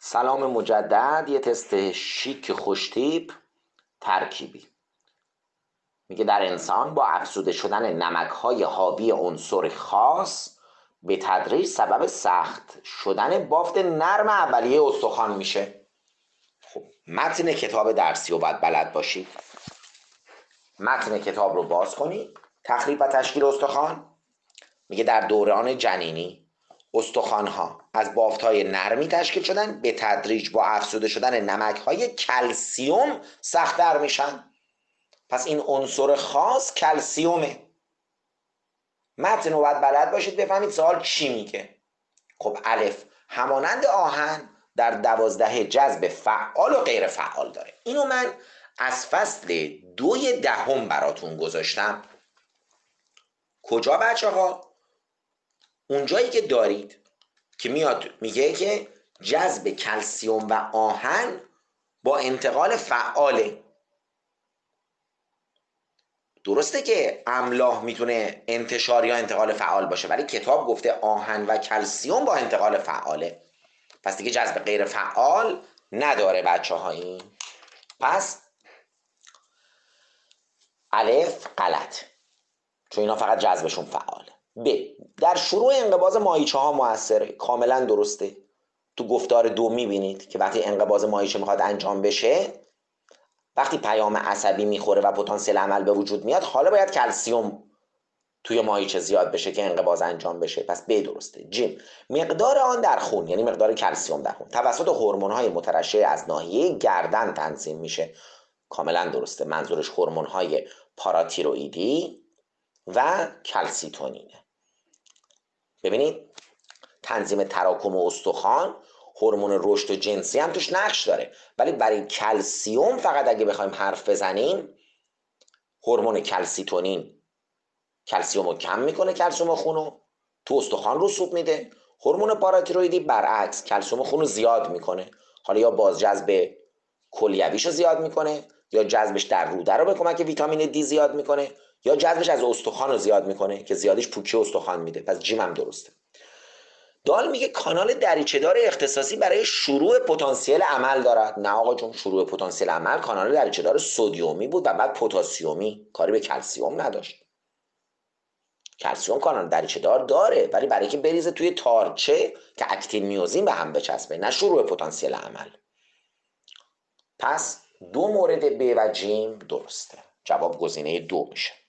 سلام مجدد. یه تست شیک خوشتیپ ترکیبی میگه در انسان با افزوده شدن نمک‌های حاوی عنصر خاص به تدریج سبب سخت شدن بافت نرم اولیه استخوان میشه. خب متن کتاب درسی رو باید بلد باشید. متن کتاب رو باز کنید. تخریب و تشکیل استخوان میگه در دوران جنینی استخوان‌ها از بافت‌های نرمی تشکیل شدن، به تدریج با افزوده شدن نمک‌های کلسیوم سخت‌تر میشن. پس این عنصر خاص کلسیومه. متن رو باید بلد باشید بفهمید سوال چی میگه. خب الف همانند آهن در 12 جذب فعال و غیر فعال داره. اینو من از فصل 2 براتون گذاشتم. کجا بچه ها؟ اونجایی که دارید که میاد میگه که جذب کلسیوم و آهن با انتقال فعاله. درسته که املاح میتونه انتشار یا انتقال فعال باشه، ولی کتاب گفته آهن و کلسیوم با انتقال فعاله. پس دیگه جذب غیر فعال نداره بچه ها این. پس الف غلط، چون اینا فقط جذبشون فعاله. ب در شروع انقباض ماهیچه ها موثره. کاملا درسته. تو گفتار 2 میبینید که وقتی انقباض ماهیچه میخواد انجام بشه، وقتی پیام عصبی میخوره و پتانسیل عمل به وجود میاد، حالا باید کلسیوم توی ماهیچه زیاد بشه که انقباض انجام بشه. پس ب درسته. ج مقدار آن در خون، یعنی مقدار کلسیوم در خون، توسط هورمون‌های مترشح از ناحیه گردن تنظیم میشه. کاملا درسته. منظورش هورمون‌های پاراتیروئیدی و کلسیتونینه. ببینید تنظیم تراکم استخوان، هورمون رشد و جنسی هم توش نقش داره، ولی برای کلسیوم فقط اگه بخوایم حرف بزنیم، هورمون کلسیتونین کلسیوم رو کم میکنه، کلسیوم خونو تو استخوان رسوب میده. هورمون پاراتیروئیدی برعکس کلسیوم خونو زیاد میکنه. حالا یا بازجذب کلیویشو زیاد میکنه، یا جذبش در روده رو به کمک ویتامین دی زیاد میکنه، یا جذبش از استخوان رو زیاد میکنه که زیادیش پوکی استخوان میده. پس جیم هم درسته. دال میگه کانال دریچه‌دار اختصاصی برای شروع پتانسیل عمل دارد. نه آقا جون، شروع پتانسیل عمل کانال دریچه‌دار سدیومی بود و بعد پتاسیومی، کاری به کلسیوم نداشت. کلسیوم کانال دریچه‌دار داره، ولی برای که بریزه توی تارچه که اکتین میوزین به هم بچسبه، نه شروع پتانسیل عمل. پس 2 مورد ب و ج درسته. جواب گزینه 2 میشه.